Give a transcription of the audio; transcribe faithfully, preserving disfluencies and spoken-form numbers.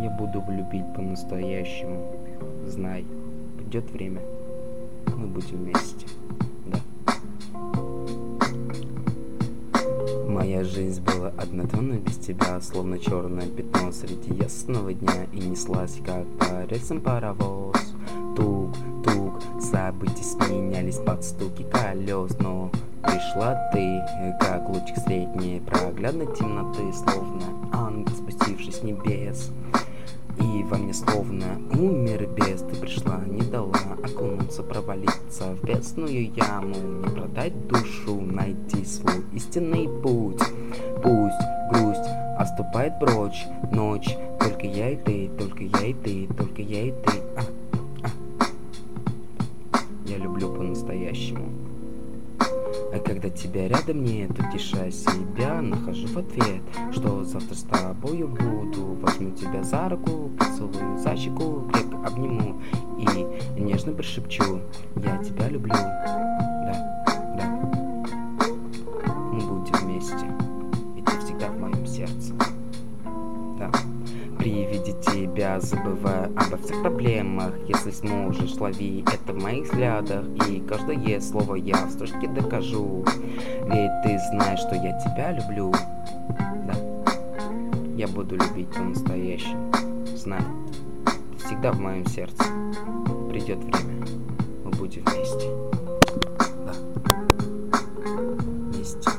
Я буду любить по-настоящему. Знай, придет время, мы будем вместе. Да. Моя жизнь была однотонной без тебя, словно черное пятно среди ясного дня, и неслась, как по рельсам паровоз. Тук-тук, события сменялись под стуки колес, но пришла ты, как лучик средней проглядной темноты, словно ангел, спустившись с небес. И во мне словно умер бес, ты пришла, не дала окунуться, провалиться в бездную яму, не продать душу, найти свой истинный путь. Пусть грусть отступает прочь, ночь, только я и ты, только я и ты, только я и ты. А, а. Я люблю по-настоящему. А когда тебя рядом нет, утешая себя, нахожу в ответ, что завтра с тобою буду. Возьму тебя за руку, поцелую за щеку, крепко обниму и нежно прошепчу: я тебя люблю. Да, да. Мы будем вместе, и ты всегда в моем сердце. Да. При виде тебя забываю обо всех проблемах. Если сможешь, лови это в моих взглядах, и каждое слово я в строчке докажу. Ведь ты знаешь, что я тебя люблю. Да, я буду любить по-настоящему. Знай, ты всегда в моем сердце. Придет время, мы будем вместе. Да, вместе.